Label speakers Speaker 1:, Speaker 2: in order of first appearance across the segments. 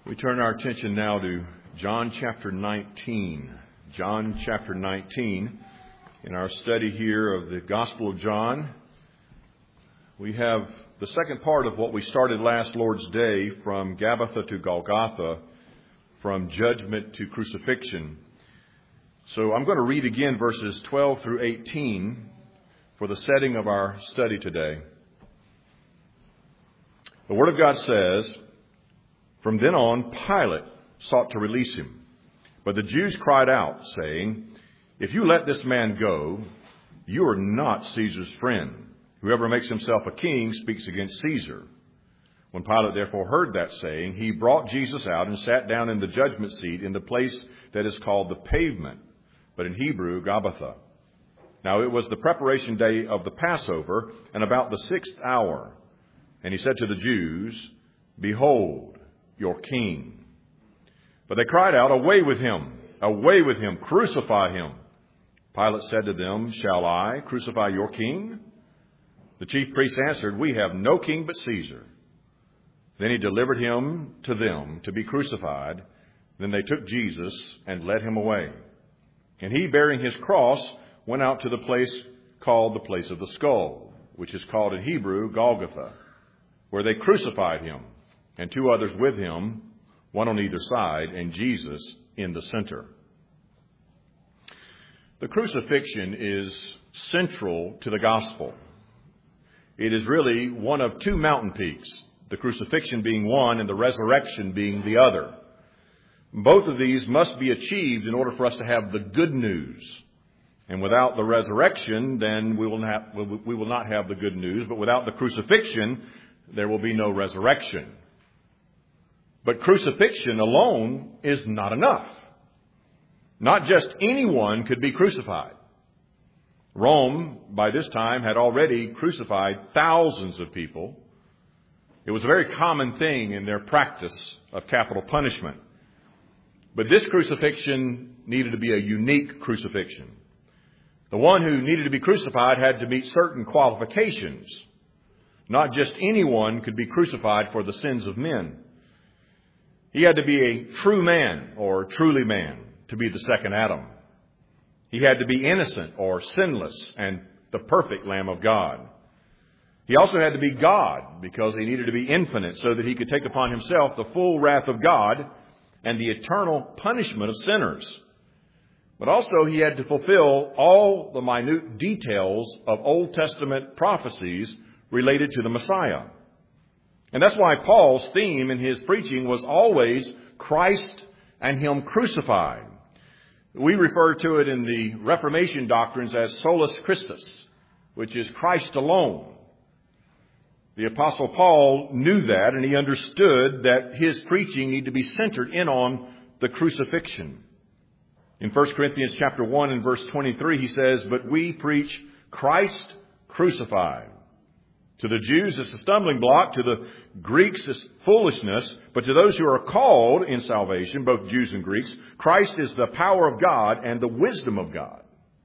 Speaker 1: We turn our attention now to John chapter 19. John chapter 19. In our study here of the Gospel of John, we have the second part of what we started last Lord's Day, from Gabbatha to Golgotha, from judgment to crucifixion. So I'm going to read again verses 12 through 18 for the setting of our study today. The Word of God says, "From then on, Pilate sought to release him. But the Jews cried out, saying, 'If you let this man go, you are not Caesar's friend. Whoever makes himself a king speaks against Caesar.' When Pilate therefore heard that saying, he brought Jesus out and sat down in the judgment seat in the place that is called the Pavement, but in Hebrew, Gabbatha. Now it was the preparation day of the Passover, and about the 6th hour. And he said to the Jews, 'Behold, your king.' But they cried out, 'Away with him! Away with him! Crucify him!' Pilate said to them, 'Shall I crucify your king?' The chief priests answered, 'We have no king but Caesar.' Then he delivered him to them to be crucified. Then they took Jesus and led him away. And he, bearing his cross, went out to the place called the place of the skull, which is called in Hebrew Golgotha, where they crucified him, and two others with him, one on either side, and Jesus in the center." The crucifixion is central to the gospel. It is really one of two mountain peaks, the crucifixion being one and the resurrection being the other. Both of these must be achieved in order for us to have the good news. And without the resurrection, then we will not have the good news. But without the crucifixion, there will be no resurrection. But crucifixion alone is not enough. Not just anyone could be crucified. Rome, by this time, had already crucified thousands of people. It was a very common thing in their practice of capital punishment. But this crucifixion needed to be a unique crucifixion. The one who needed to be crucified had to meet certain qualifications. Not just anyone could be crucified for the sins of men. He had to be a true man, or truly man, to be the second Adam. He had to be innocent or sinless and the perfect Lamb of God. He also had to be God, because he needed to be infinite so that he could take upon himself the full wrath of God and the eternal punishment of sinners. But also he had to fulfill all the minute details of Old Testament prophecies related to the Messiah. And that's why Paul's theme in his preaching was always Christ and him crucified. We refer to it in the Reformation doctrines as solus Christus, which is Christ alone. The Apostle Paul knew that, and he understood that his preaching needed to be centered in on the crucifixion. In 1 Corinthians chapter 1 and verse 23, he says, "But we preach Christ crucified. To the Jews it's a stumbling block, to the Greeks it's foolishness, but to those who are called in salvation, both Jews and Greeks, Christ is the power of God and the wisdom of God."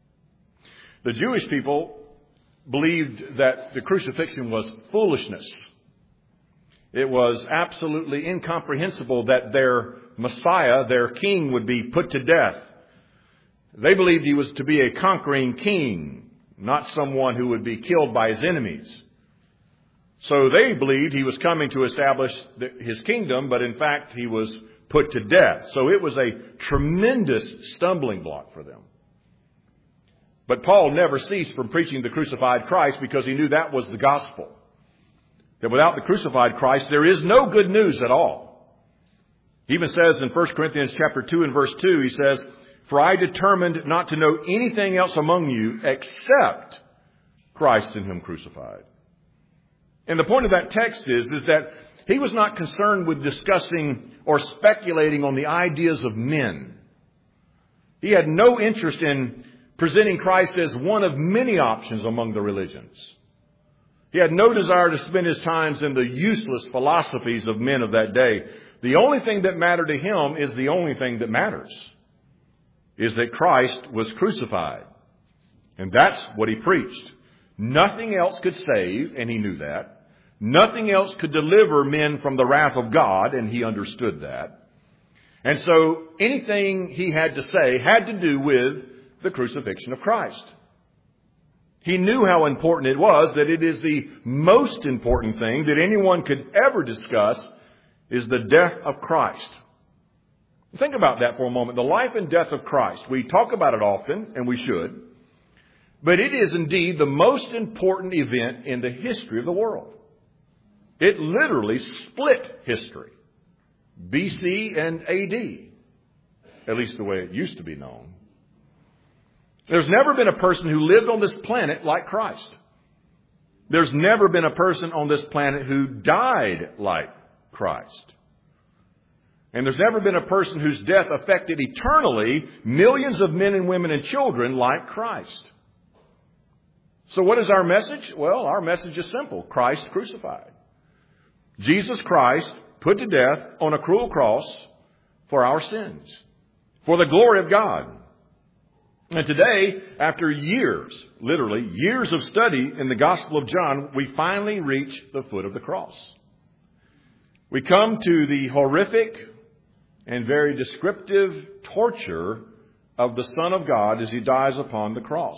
Speaker 1: The Jewish people believed that the crucifixion was foolishness. It was absolutely incomprehensible that their Messiah, their king, would be put to death. They believed he was to be a conquering king, not someone who would be killed by his enemies. So they believed he was coming to establish his kingdom, but in fact he was put to death. So it was a tremendous stumbling block for them. But Paul never ceased from preaching the crucified Christ, because he knew that was the gospel. That without the crucified Christ, there is no good news at all. He even says in 1 Corinthians chapter 2 and verse 2, he says, "For I determined not to know anything else among you except Christ and him crucified." And the point of that text is that he was not concerned with discussing or speculating on the ideas of men. He had no interest in presenting Christ as one of many options among the religions. He had no desire to spend his time in the useless philosophies of men of that day. The only thing that mattered to him is the only thing that matters, is that Christ was crucified. And that's what he preached. Nothing else could save, and he knew that. Nothing else could deliver men from the wrath of God, and he understood that. And so anything he had to say had to do with the crucifixion of Christ. He knew how important it was, that it is the most important thing that anyone could ever discuss is the death of Christ. Think about that for a moment. The life and death of Christ. We talk about it often, and we should. But it is indeed the most important event in the history of the world. It literally split history. BC and AD. At least the way it used to be known. There's never been a person who lived on this planet like Christ. There's never been a person on this planet who died like Christ. And there's never been a person whose death affected eternally millions of men and women and children like Christ. So what is our message? Well, our message is simple. Christ crucified. Jesus Christ put to death on a cruel cross for our sins, for the glory of God. And today, after years, literally years of study in the Gospel of John, we finally reach the foot of the cross. We come to the horrific and very descriptive torture of the Son of God as he dies upon the cross.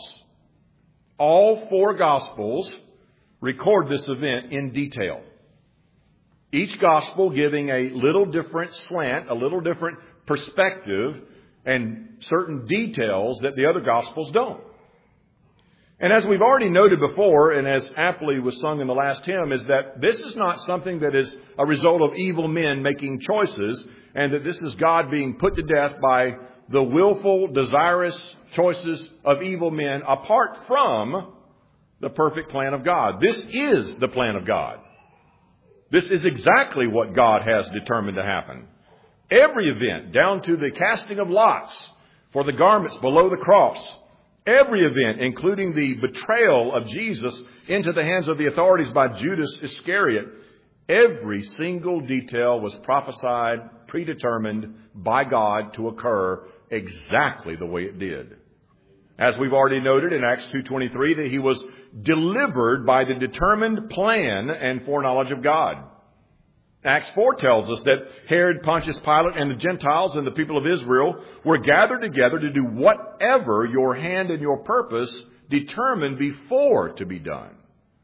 Speaker 1: All four Gospels record this event in detail. Each Gospel giving a little different slant, a little different perspective, and certain details that the other Gospels don't. And as we've already noted before, and as aptly was sung in the last hymn, is that this is not something that is a result of evil men making choices, and that this is God being put to death by the willful, desirous choices of evil men apart from the perfect plan of God. This is the plan of God. This is exactly what God has determined to happen. Every event, down to the casting of lots for the garments below the cross. Every event, including the betrayal of Jesus into the hands of the authorities by Judas Iscariot. Every single detail was prophesied, predetermined by God to occur exactly the way it did. As we've already noted in Acts 2:23, that he was delivered by the determined plan and foreknowledge of God. Acts 4 tells us that Herod, Pontius Pilate, and the Gentiles and the people of Israel were gathered together to do whatever your hand and your purpose determined before to be done.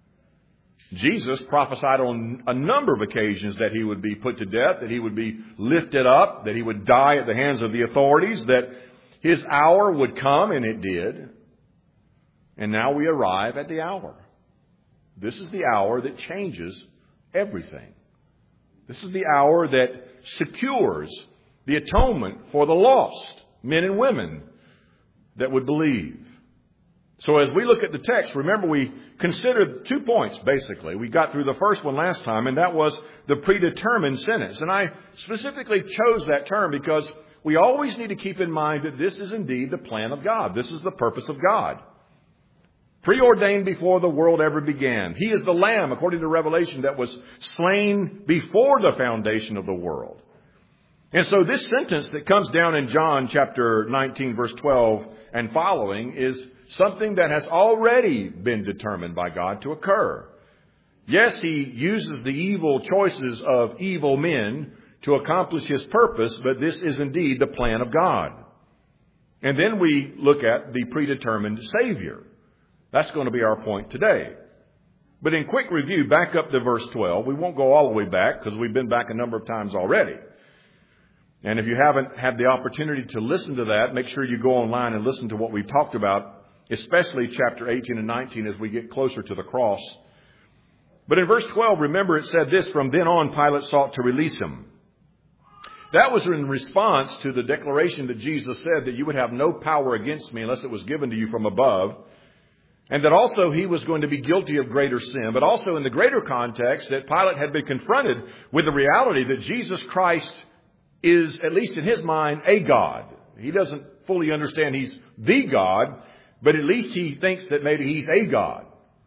Speaker 1: Jesus prophesied on a number of occasions that he would be put to death, that he would be lifted up, that he would die at the hands of the authorities, that his hour would come, and it did. And now we arrive at the hour. This is the hour that changes everything. This is the hour that secures the atonement for the lost men and women that would believe. So as we look at the text, remember we considered 2 points basically. We got through the first one last time, and that was the predetermined sentence. And I specifically chose that term because we always need to keep in mind that this is indeed the plan of God. This is the purpose of God. Preordained before the world ever began. He is the Lamb, according to Revelation, that was slain before the foundation of the world. And so this sentence that comes down in John chapter 19, verse 12 and following is something that has already been determined by God to occur. Yes, he uses the evil choices of evil men to accomplish his purpose, but this is indeed the plan of God. And then we look at the predetermined Savior. That's going to be our point today. But in quick review, back up to verse 12. We won't go all the way back because we've been back a number of times already. And if you haven't had the opportunity to listen to that, make sure you go online and listen to what we've talked about, especially chapter 18 and 19 as we get closer to the cross. But in verse 12, remember it said this, from then on Pilate sought to release him. That was in response to the declaration that Jesus said that you would have no power against me unless it was given to you from above. And that also he was going to be guilty of greater sin. But also in the greater context that Pilate had been confronted with the reality that Jesus Christ is, at least in his mind, a God. He doesn't fully understand he's the God, but at least he thinks that maybe he's a God.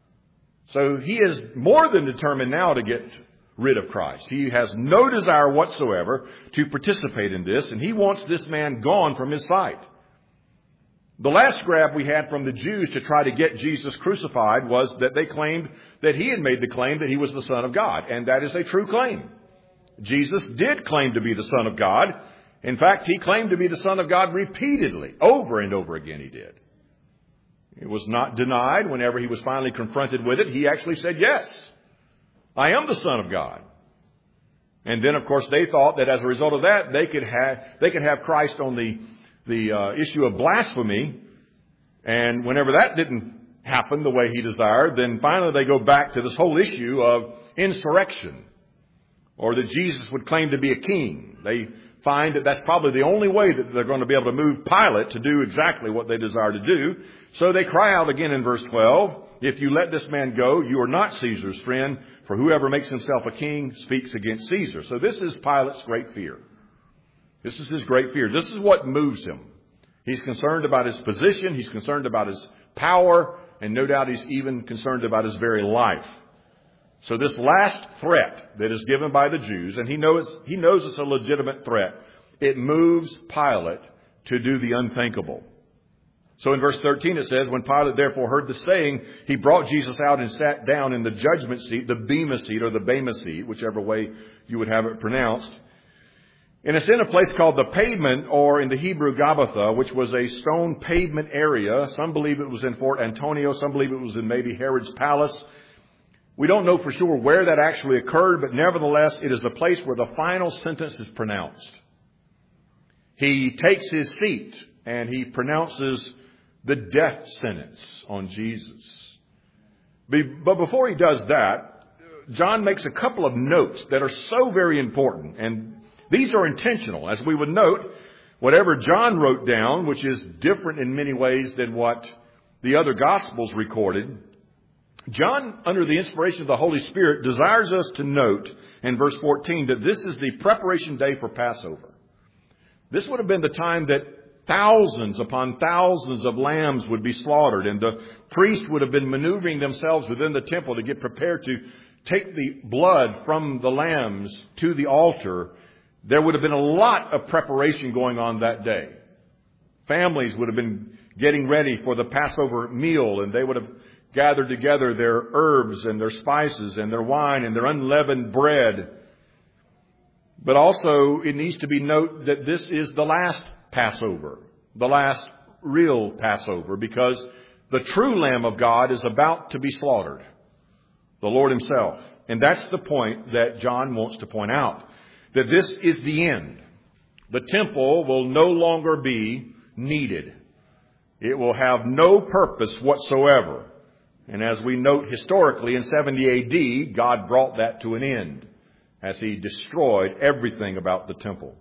Speaker 1: So he is more than determined now to get rid of Christ. He has no desire whatsoever to participate in this, and he wants this man gone from his sight. The last grab we had from the Jews to try to get Jesus crucified was that they claimed that he had made the claim that he was the Son of God. And that is a true claim. Jesus did claim to be the Son of God. In fact, he claimed to be the Son of God repeatedly. Over and over again he did. It was not denied. Whenever he was finally confronted with it, he actually said, yes, I am the Son of God. And then, of course, they thought that as a result of that, they could have Christ on the issue of blasphemy. And whenever that didn't happen the way he desired, then finally they go back to this whole issue of insurrection, or that Jesus would claim to be a king. They find that that's probably the only way that they're going to be able to move Pilate to do exactly what they desire to do. So they cry out again in verse 12, if you let this man go, you are not Caesar's friend, for whoever makes himself a king speaks against Caesar. So this is Pilate's great fear. This is his great fear. This is what moves him. He's concerned about his position. He's concerned about his power. And no doubt he's even concerned about his very life. So this last threat that is given by the Jews, and he knows it's a legitimate threat, it moves Pilate to do the unthinkable. So in verse 13 it says, when Pilate therefore heard the saying, he brought Jesus out and sat down in the judgment seat, the bema seat or the bema seat, whichever way you would have it pronounced. And it's in a place called the Pavement, or in the Hebrew Gabbatha, which was a stone pavement area. Some believe it was in Fort Antonio. Some believe it was in maybe Herod's palace. We don't know for sure where that actually occurred, but nevertheless, it is the place where the final sentence is pronounced. He takes his seat and he pronounces the death sentence on Jesus. But before he does that, John makes a couple of notes that are so very important, and these are intentional. As we would note, whatever John wrote down, which is different in many ways than what the other Gospels recorded, John, under the inspiration of the Holy Spirit, desires us to note in verse 14 that this is the preparation day for Passover. This would have been the time that thousands upon thousands of lambs would be slaughtered, and the priests would have been maneuvering themselves within the temple to get prepared to take the blood from the lambs to the altar. There would have been a lot of preparation going on that day. Families would have been getting ready for the Passover meal, and they would have gathered together their herbs and their spices and their wine and their unleavened bread. But also, it needs to be noted that this is the last Passover, the last real Passover, because the true Lamb of God is about to be slaughtered, the Lord himself. And that's the point that John wants to point out, that this is the end. The temple will no longer be needed. It will have no purpose whatsoever. And as we note historically, in 70 A.D., God brought that to an end as he destroyed everything about the temple.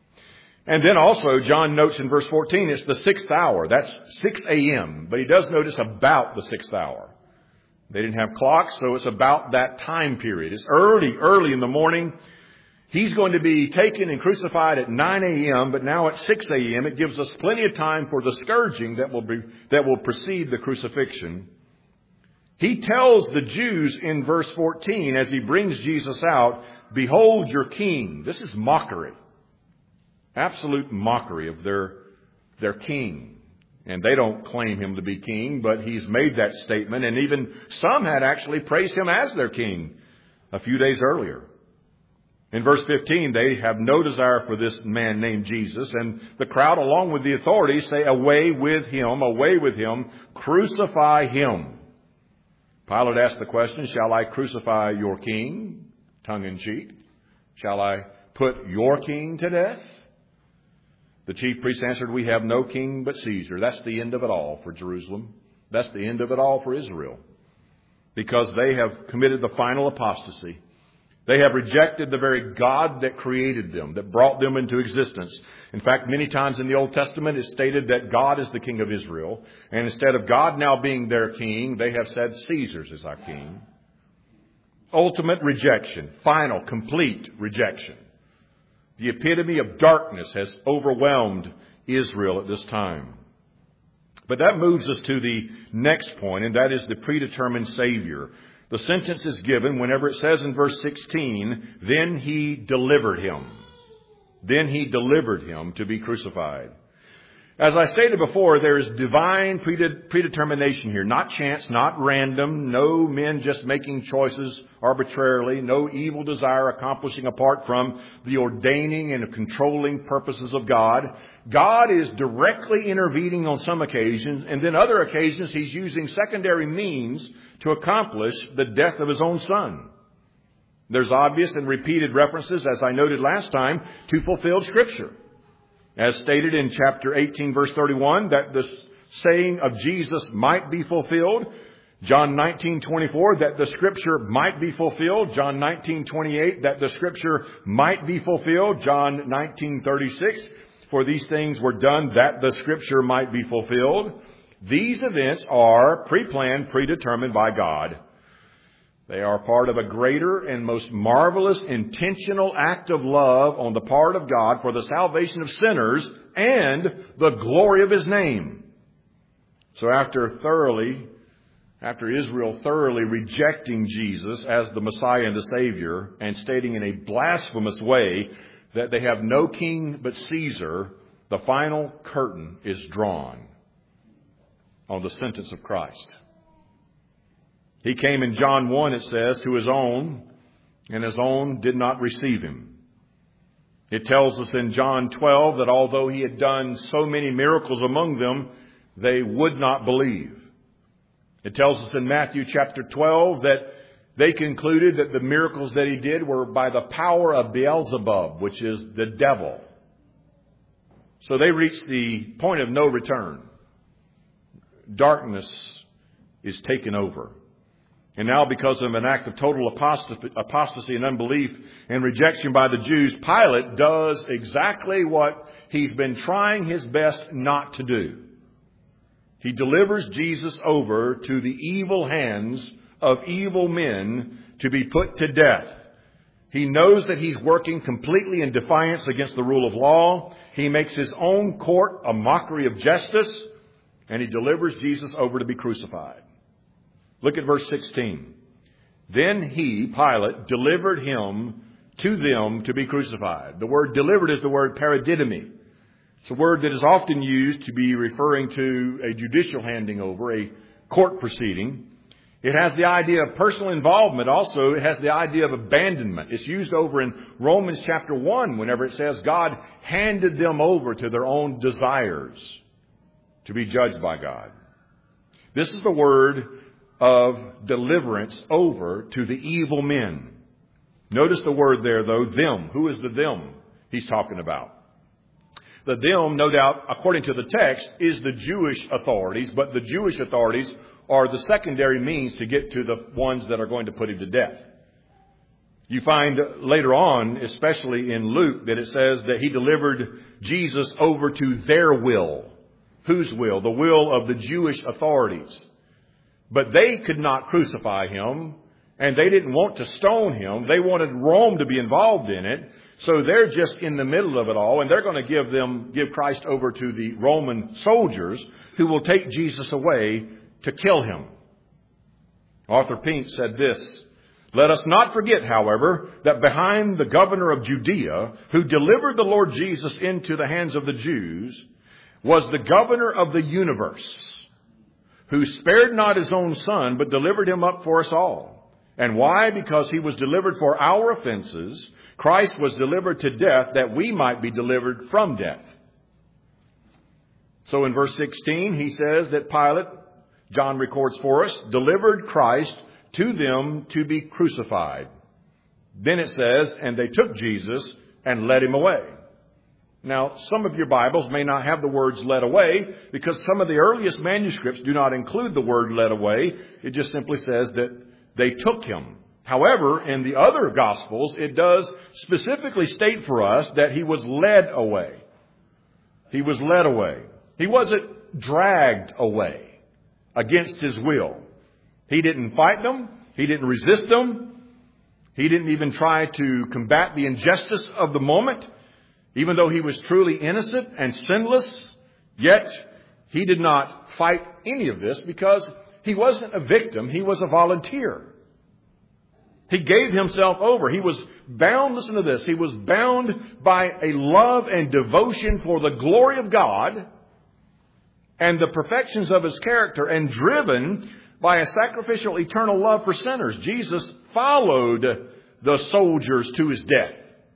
Speaker 1: And then also, John notes in verse 14, it's the 6th hour. That's 6 a.m. But he does notice about the 6th hour. They didn't have clocks, so it's about that time period. It's early in the morning. He's going to be taken and crucified at 9 a.m., but now at 6 a.m. it gives us plenty of time for the scourging that will precede the crucifixion. He tells the Jews in verse 14, as he brings Jesus out, behold your king. This is mockery. Absolute mockery of their king. And they don't claim him to be king, but he's made that statement. And even some had actually praised him as their king a few days earlier. In verse 15, they have no desire for this man named Jesus. And the crowd, along with the authorities, say, away with him, crucify him. Pilate asked the question, shall I crucify your king? Tongue in cheek. Shall I put your king to death? The chief priests answered, we have no king but Caesar. That's the end of it all for Jerusalem. That's the end of it all for Israel. Because they have committed the final apostasy. They have rejected the very God that created them, that brought them into existence. In fact, many times in the Old Testament it's stated that God is the king of Israel. And instead of God now being their king, they have said Caesar's is our king. Ultimate rejection. Final, complete rejection. The epitome of darkness has overwhelmed Israel at this time. But that moves us to the next point, and that is the predetermined Savior. The sentence is given whenever it says in verse 16, then he delivered him. Then he delivered him to be crucified. As I stated before, there is divine predetermination here. Not chance, not random. No men just making choices arbitrarily. No evil desire accomplishing apart from the ordaining and controlling purposes of God. God is directly intervening on some occasions, and then other occasions He's using secondary means to accomplish the death of His own Son. There's obvious and repeated references, as I noted last time, to fulfilled Scripture. As stated in chapter 18, verse 31, that the saying of Jesus might be fulfilled. John 19:24, that the Scripture might be fulfilled. John 19:28, that the Scripture might be fulfilled. John 19:36, for these things were done that the Scripture might be fulfilled. These events are pre-planned, predetermined by God. They are part of a greater and most marvelous intentional act of love on the part of God for the salvation of sinners and the glory of His name. So after Israel thoroughly rejecting Jesus as the Messiah and the Savior and stating in a blasphemous way that they have no king but Caesar, the final curtain is drawn on the sentence of Christ. He came in John 1, it says, to His own, and His own did not receive Him. It tells us in John 12 that although He had done so many miracles among them, they would not believe. It tells us in Matthew chapter 12 that they concluded that the miracles that He did were by the power of Beelzebub, which is the devil. So they reached the point of no return. Darkness is taken over. And now, because of an act of total apostasy and unbelief and rejection by the Jews, Pilate does exactly what he's been trying his best not to do. He delivers Jesus over to the evil hands of evil men to be put to death. He knows that he's working completely in defiance against the rule of law. He makes his own court a mockery of justice, and he delivers Jesus over to be crucified. Look at verse 16. Then he, Pilate, delivered Him to them to be crucified. The word delivered is the word paradidomi. It's a word that is often used to be referring to a judicial handing over, a court proceeding. It has the idea of personal involvement. Also, it has the idea of abandonment. It's used over in Romans chapter 1 whenever it says God handed them over to their own desires to be judged by God. This is the word of deliverance over to the evil men. Notice the word there, though, them. Who is the them he's talking about? The them, no doubt, according to the text, is the Jewish authorities, but the Jewish authorities are the secondary means to get to the ones that are going to put Him to death. You find later on, especially in Luke, that it says that He delivered Jesus over to their will. Whose will? The will of the Jewish authorities. But they could not crucify Him, and they didn't want to stone Him. They wanted Rome to be involved in it. So they're just in the middle of it all, and they're going to give Christ over to the Roman soldiers who will take Jesus away to kill Him. Arthur Pink said this: "Let us not forget, however, that behind the governor of Judea, who delivered the Lord Jesus into the hands of the Jews, was the governor of the universe, who spared not His own Son, but delivered Him up for us all. And why? Because He was delivered for our offenses. Christ was delivered to death that we might be delivered from death." So in verse 16, he says that Pilate, John records for us, delivered Christ to them to be crucified. Then it says, and they took Jesus and led Him away. Now, some of your Bibles may not have the words led away because some of the earliest manuscripts do not include the word led away. It just simply says that they took Him. However, in the other Gospels, it does specifically state for us that He was led away. He was led away. He wasn't dragged away against His will. He didn't fight them. He didn't resist them. He didn't even try to combat the injustice of the moment. Even though He was truly innocent and sinless, yet He did not fight any of this because He wasn't a victim. He was a volunteer. He gave Himself over. He was bound, listen to this, He was bound by a love and devotion for the glory of God and the perfections of His character, and driven by a sacrificial eternal love for sinners, Jesus followed the soldiers to His death.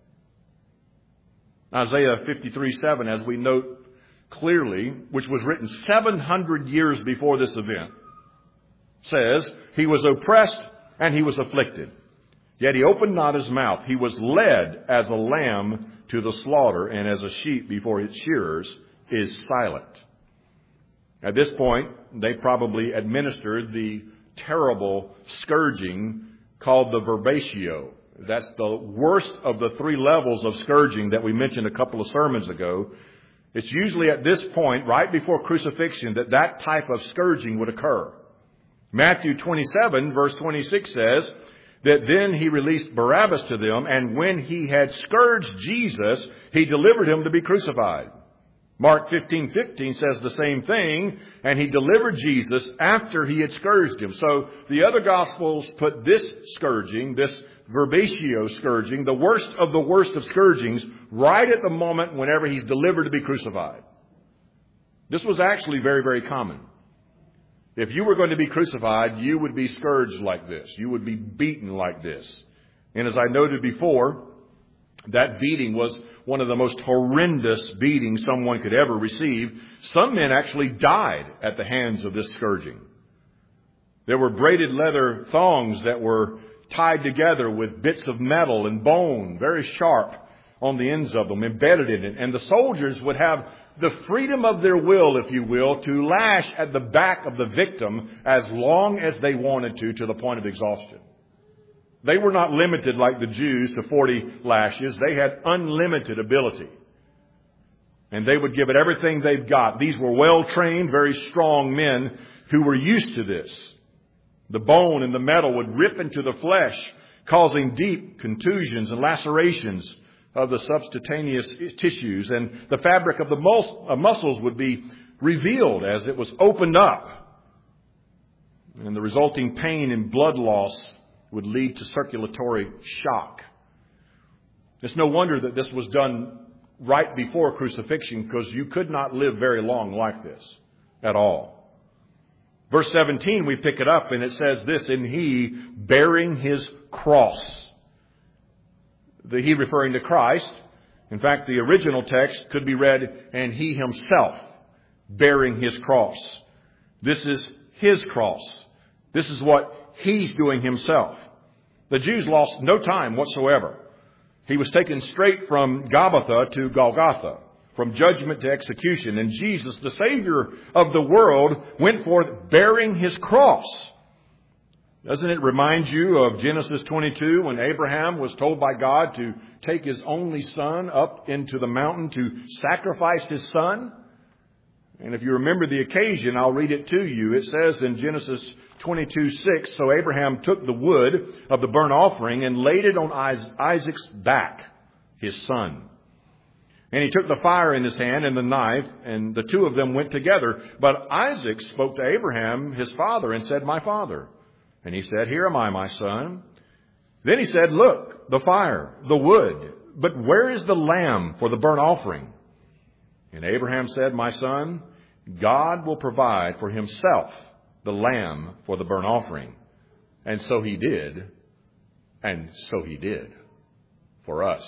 Speaker 1: Isaiah 53:7, as we note clearly, which was written 700 years before this event, says, He was oppressed and He was afflicted, yet He opened not His mouth. He was led as a lamb to the slaughter, and as a sheep before its shearers is silent. At this point, they probably administered the terrible scourging called the verbatio. That's the worst of the three levels of scourging that we mentioned a couple of sermons ago. It's usually at this point, right before crucifixion, that type of scourging would occur. Matthew 27, verse 26 says that then He released Barabbas to them, and when He had scourged Jesus, He delivered Him to be crucified. Mark 15:15 says the same thing, and He delivered Jesus after He had scourged Him. So the other Gospels put this scourging, this verbatio scourging, the worst of the worst of scourgings, right at the moment whenever He's delivered to be crucified. This was actually very, very common. If you were going to be crucified, you would be scourged like this. You would be beaten like this. And as I noted before, that beating was one of the most horrendous beatings someone could ever receive. Some men actually died at the hands of this scourging. There were braided leather thongs that were tied together with bits of metal and bone, very sharp on the ends of them, embedded in it. And the soldiers would have the freedom of their will, if you will, to lash at the back of the victim as long as they wanted to the point of exhaustion. They were not limited like the Jews to 40 lashes. They had unlimited ability. And they would give it everything they've got. These were well-trained, very strong men who were used to this. The bone and the metal would rip into the flesh, causing deep contusions and lacerations of the subcutaneous tissues. And the fabric of the muscles would be revealed as it was opened up. And the resulting pain and blood loss would lead to circulatory shock. It's no wonder that this was done right before crucifixion, because you could not live very long like this at all. Verse 17, we pick it up and it says this, and He bearing His cross. The He referring to Christ. In fact, the original text could be read, and He Himself bearing His cross. This is His cross. This is what He's doing Himself. The Jews lost no time whatsoever. He was taken straight from Gabbatha to Golgotha, from judgment to execution. And Jesus, the Savior of the world, went forth bearing His cross. Doesn't it remind you of Genesis 22 when Abraham was told by God to take his only son up into the mountain to sacrifice his son? And if you remember the occasion, I'll read it to you. It says in Genesis 22:6, so Abraham took the wood of the burnt offering and laid it on Isaac's back, his son. And he took the fire in his hand and the knife, and the two of them went together. But Isaac spoke to Abraham, his father, and said, my father. And he said, here am I, my son. Then he said, look, the fire, the wood, but where is the lamb for the burnt offering? And Abraham said, my son, God will provide for Himself the lamb for the burnt offering. And so He did. And so He did for us.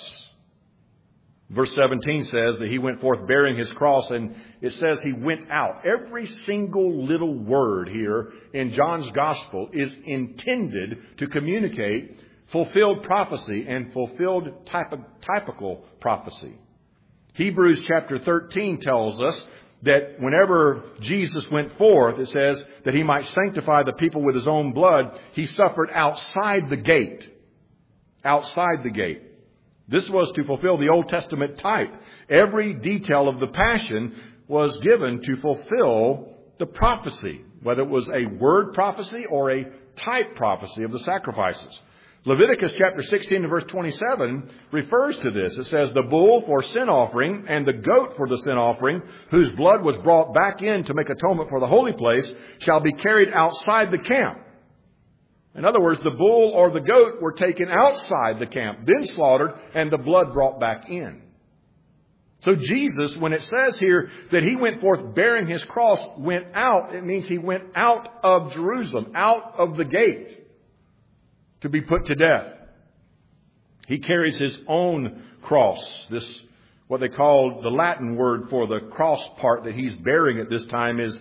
Speaker 1: Verse 17 says that He went forth bearing His cross, and it says He went out. Every single little word here in John's Gospel is intended to communicate fulfilled prophecy and fulfilled typical prophecy. Hebrews chapter 13 tells us that whenever Jesus went forth, it says that He might sanctify the people with His own blood, He suffered outside the gate. Outside the gate. This was to fulfill the Old Testament type. Every detail of the Passion was given to fulfill the prophecy, whether it was a word prophecy or a type prophecy of the sacrifices. Leviticus chapter 16 and verse 27 refers to this. It says, the bull for sin offering and the goat for the sin offering, whose blood was brought back in to make atonement for the holy place, shall be carried outside the camp. In other words, the bull or the goat were taken outside the camp, then slaughtered, and the blood brought back in. So Jesus, when it says here that he went forth bearing his cross, went out, it means he went out of Jerusalem, out of the gate to be put to death. He carries his own cross. This, what they call the Latin word for the cross part that he's bearing at this time is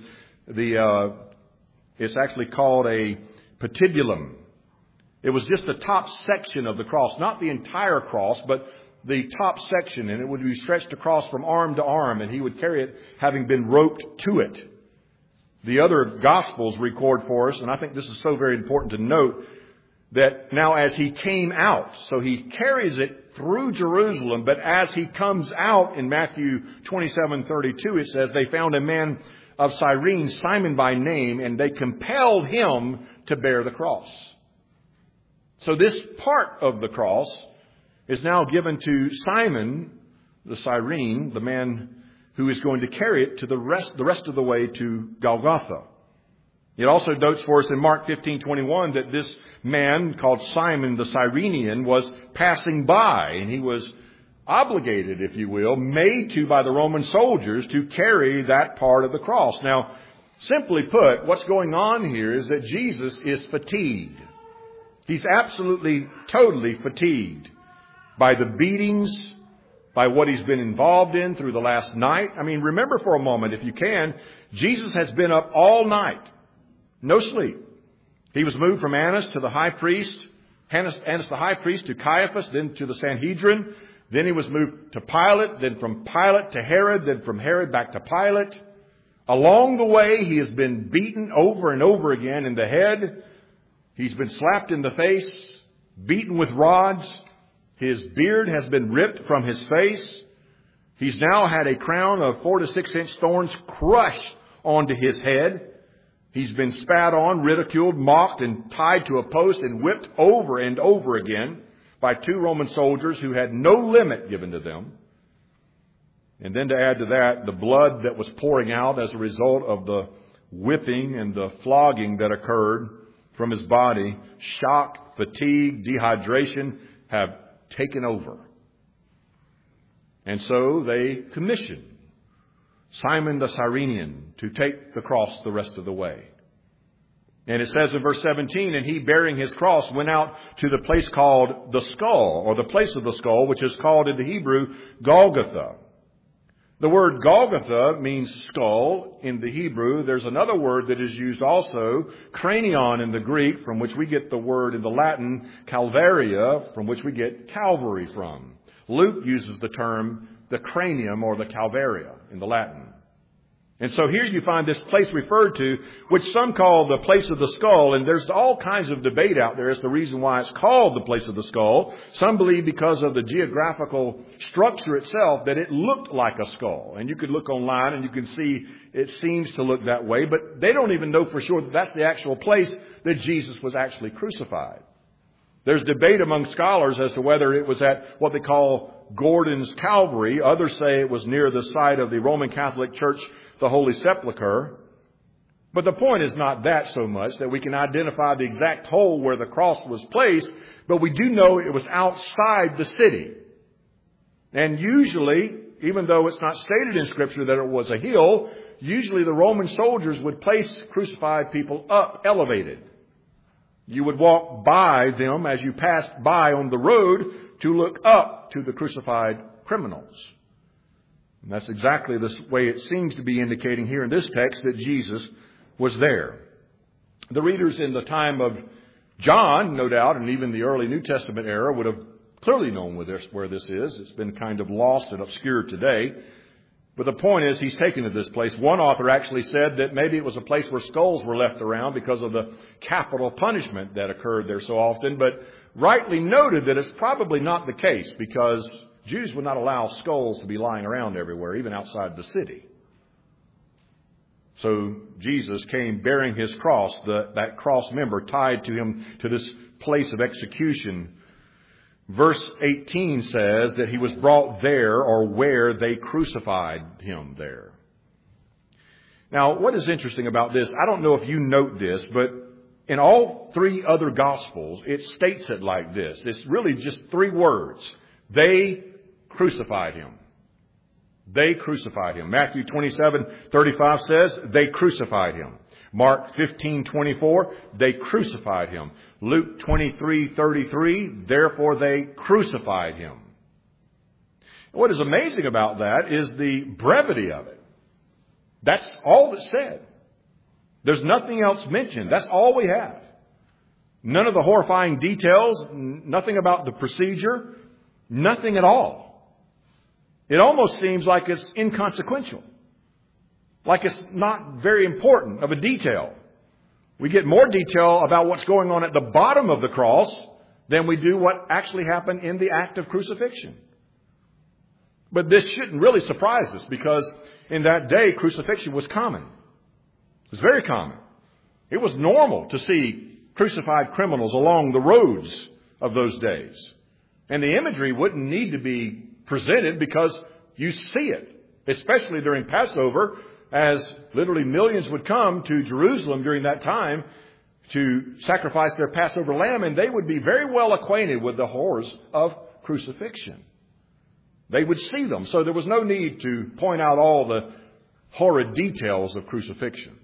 Speaker 1: it's actually called a patibulum. It was just the top section of the cross, not the entire cross, but the top section, and it would be stretched across from arm to arm, and he would carry it having been roped to it. The other Gospels record for us, and I think this is so very important to note, that now as he came out, so he carries it through Jerusalem, but as he comes out in Matthew 27:32, it says, they found a man of Cyrene, Simon by name, and they compelled him to bear the cross. So this part of the cross is now given to Simon, the Cyrene, the man who is going to carry it to the rest of the way to Golgotha. It also notes for us in Mark 15:21 that this man called Simon the Cyrenian was passing by, and he was obligated, if you will, made to by the Roman soldiers to carry that part of the cross. Now, simply put, what's going on here is that Jesus is fatigued. He's absolutely, totally fatigued by the beatings, by what he's been involved in through the last night. I mean, remember for a moment, if you can, Jesus has been up all night. No sleep. He was moved from Annas to the high priest, Annas the high priest to Caiaphas, then to the Sanhedrin. Then he was moved to Pilate, then from Pilate to Herod, then from Herod back to Pilate. Along the way, he has been beaten over and over again in the head. He's been slapped in the face, beaten with rods. His beard has been ripped from his face. He's now had a crown of 4 to 6 inch thorns crushed onto his head. He's been spat on, ridiculed, mocked, and tied to a post and whipped over and over again by 2 Roman soldiers who had no limit given to them. And then to add to that, the blood that was pouring out as a result of the whipping and the flogging that occurred from his body, shock, fatigue, dehydration have taken over. And so they commissioned Simon the Cyrenian to take the cross the rest of the way. And it says in verse 17, and he bearing his cross went out to the place called the skull, or the place of the skull, which is called in the Hebrew Golgotha. The word Golgotha means skull in the Hebrew. There's another word that is used also, cranion in the Greek, from which we get the word in the Latin Calvaria, from which we get Calvary from. Luke uses the term the cranium or the Calvaria in the Latin. And so here you find this place referred to, which some call the place of the skull, and there's all kinds of debate out there as to the reason why it's called the place of the skull. Some believe because of the geographical structure itself that it looked like a skull. And you could look online and you can see it seems to look that way, but they don't even know for sure that that's the actual place that Jesus was actually crucified. There's debate among scholars as to whether it was at what they call Gordon's Calvary. Others say it was near the site of the Roman Catholic Church, the Holy Sepulchre. But the point is not that so much that we can identify the exact hole where the cross was placed, but we do know it was outside the city. And usually, even though it's not stated in Scripture that it was a hill, usually the Roman soldiers would place crucified people up, elevated. You would walk by them as you passed by on the road to look up to the crucified criminals. And that's exactly the way it seems to be indicating here in this text that Jesus was there. The readers in the time of John, no doubt, and even the early New Testament era would have clearly known where this is. It's been kind of lost and obscured today. But the point is, he's taken to this place. One author actually said that maybe it was a place where skulls were left around because of the capital punishment that occurred there so often, but rightly noted that it's probably not the case because Jews would not allow skulls to be lying around everywhere, even outside the city. So Jesus came bearing his cross, that cross member tied to him to this place of execution. Verse 18 says that he was brought there, or where they crucified him there. Now, what is interesting about this, I don't know if you note this, but in all 3 other Gospels, it states it like this. It's really just 3 words. They crucified him. They crucified him. Matthew 27:35 says, they crucified him. Mark 15:24, they crucified him. Luke 23:33, therefore they crucified him. What is amazing about that is the brevity of it. That's all that's said. There's nothing else mentioned. That's all we have. None of the horrifying details, nothing about the procedure, nothing at all. It almost seems like it's inconsequential, like it's not very important of a detail. We get more detail about what's going on at the bottom of the cross than we do what actually happened in the act of crucifixion. But this shouldn't really surprise us, because in that day, crucifixion was common. It was very common. It was normal to see crucified criminals along the roads of those days. And the imagery wouldn't need to be presented, because you see it, especially during Passover, as literally millions would come to Jerusalem during that time to sacrifice their Passover lamb, and they would be very well acquainted with the horrors of crucifixion. They would see them, so there was no need to point out all the horrid details of crucifixion.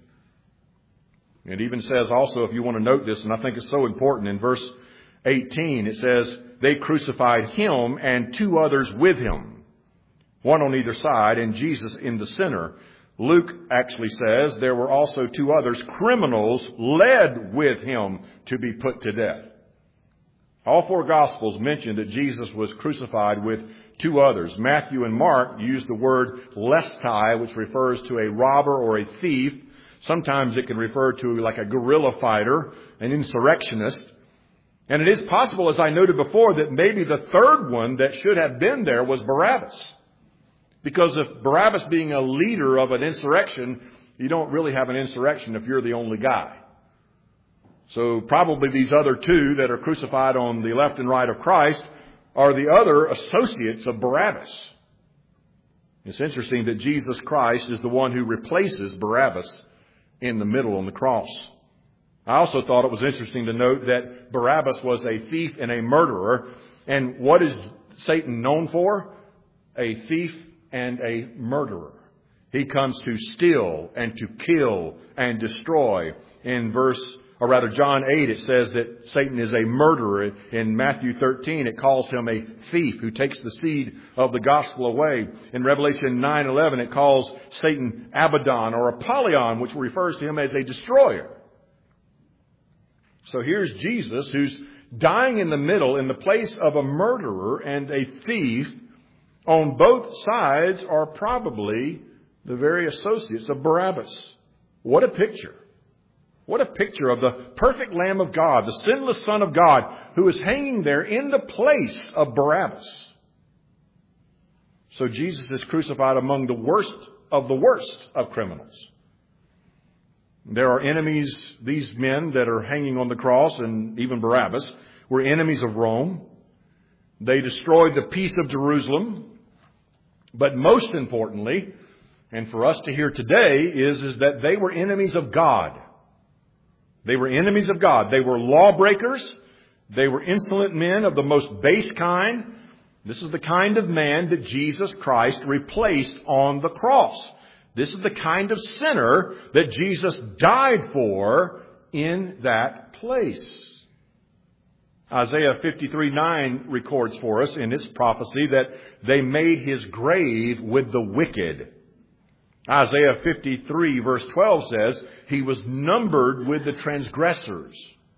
Speaker 1: It even says also, if you want to note this, and I think it's so important, in verse 18, it says, they crucified him and two others with him, one on either side, and Jesus in the center. Luke actually says there were also two others, criminals, led with him to be put to death. All four Gospels mention that Jesus was crucified with two others. Matthew and Mark use the word lestai, which refers to a robber or a thief. Sometimes it can refer to like a guerrilla fighter, an insurrectionist. And it is possible, as I noted before, that maybe the third one that should have been there was Barabbas. Because if Barabbas being a leader of an insurrection, you don't really have an insurrection if you're the only guy. So probably these other two that are crucified on the left and right of Christ are the other associates of Barabbas. It's interesting that Jesus Christ is the one who replaces Barabbas in the middle on the cross. I also thought it was interesting to note that Barabbas was a thief and a murderer. And what is Satan known for? A thief and a murderer. He comes to steal and to kill and destroy. In John 8, it says that Satan is a murderer. In Matthew 13, it calls him a thief who takes the seed of the gospel away. In Revelation 9:11, it calls Satan Abaddon or Apollyon, which refers to him as a destroyer. So here's Jesus, who's dying in the middle in the place of a murderer and a thief. On both sides are probably the very associates of Barabbas. What a picture. What a picture of the perfect Lamb of God, the sinless Son of God, who is hanging there in the place of Barabbas. So Jesus is crucified among the worst of criminals. There are enemies, these men that are hanging on the cross, and even Barabbas, were enemies of Rome. They destroyed the peace of Jerusalem. But most importantly, and for us to hear today, is that they were enemies of God. They were enemies of God. They were lawbreakers. They were insolent men of the most base kind. This is the kind of man that Jesus Christ replaced on the cross. This is the kind of sinner that Jesus died for in that place. Isaiah 53:9 records for us in its prophecy that they made his grave with the wicked. Isaiah 53 verse 12 says he was numbered with the transgressors.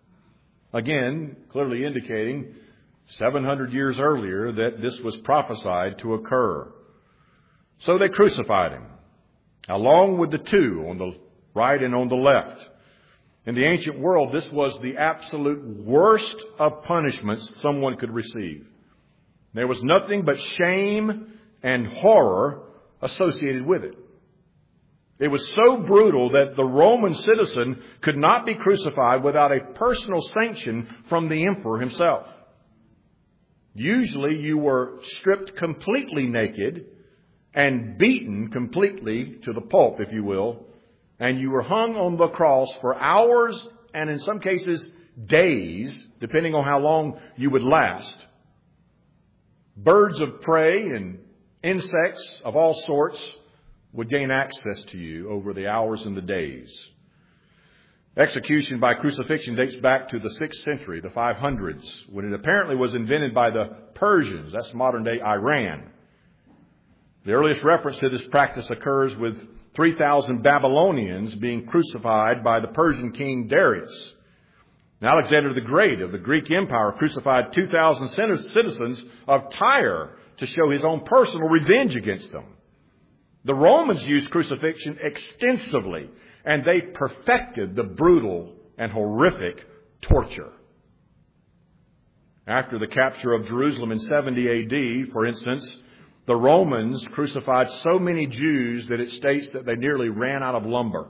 Speaker 1: Again, clearly indicating 700 years earlier that this was prophesied to occur. So they crucified him, along with the two on the right and on the left. In the ancient world, this was the absolute worst of punishments someone could receive. There was nothing but shame and horror associated with it. It was so brutal that the Roman citizen could not be crucified without a personal sanction from the emperor himself. Usually you were stripped completely naked and beaten completely to the pulp, if you will, and you were hung on the cross for hours and in some cases days, depending on how long you would last. Birds of prey and Insects of all sorts would gain access to you over the hours and the days. Execution by crucifixion dates back to the 6th century, the 500s, when it apparently was invented by the Persians. That's modern-day Iran. The earliest reference to this practice occurs with 3,000 Babylonians being crucified by the Persian king Darius. And Alexander the Great of the Greek Empire crucified 2,000 citizens of Tyre to show his own personal revenge against them. The Romans used crucifixion extensively, and they perfected the brutal and horrific torture. After the capture of Jerusalem in 70 AD, for instance, the Romans crucified so many Jews that it states that they nearly ran out of lumber.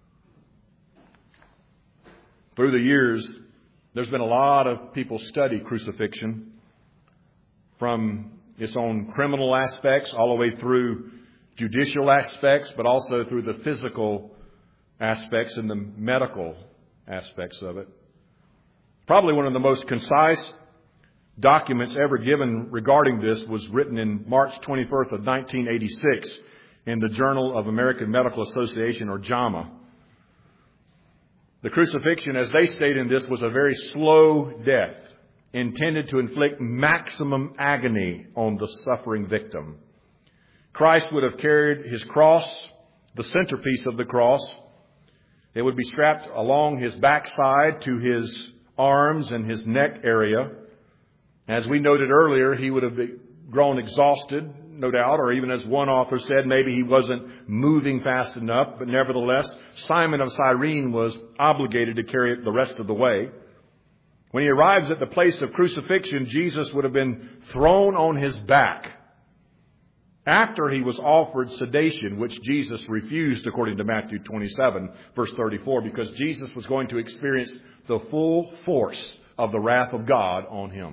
Speaker 1: Through the years, there's been a lot of people study crucifixion from its own criminal aspects all the way through judicial aspects, but also through the physical aspects and the medical aspects of it. Probably one of the most concise documents ever given regarding this was written in March 21st of 1986 in the Journal of American Medical Association, or JAMA. The crucifixion, as they state in this, was a very slow death intended to inflict maximum agony on the suffering victim. Christ would have carried his cross, the centerpiece of the cross. It would be strapped along his backside to his arms and his neck area. As we noted earlier, he would have grown exhausted, no doubt, or even as one author said, maybe he wasn't moving fast enough, but nevertheless, Simon of Cyrene was obligated to carry it the rest of the way. When he arrives at the place of crucifixion, Jesus would have been thrown on his back after he was offered sedation, which Jesus refused according to Matthew 27, verse 34, because Jesus was going to experience the full force of the wrath of God on him.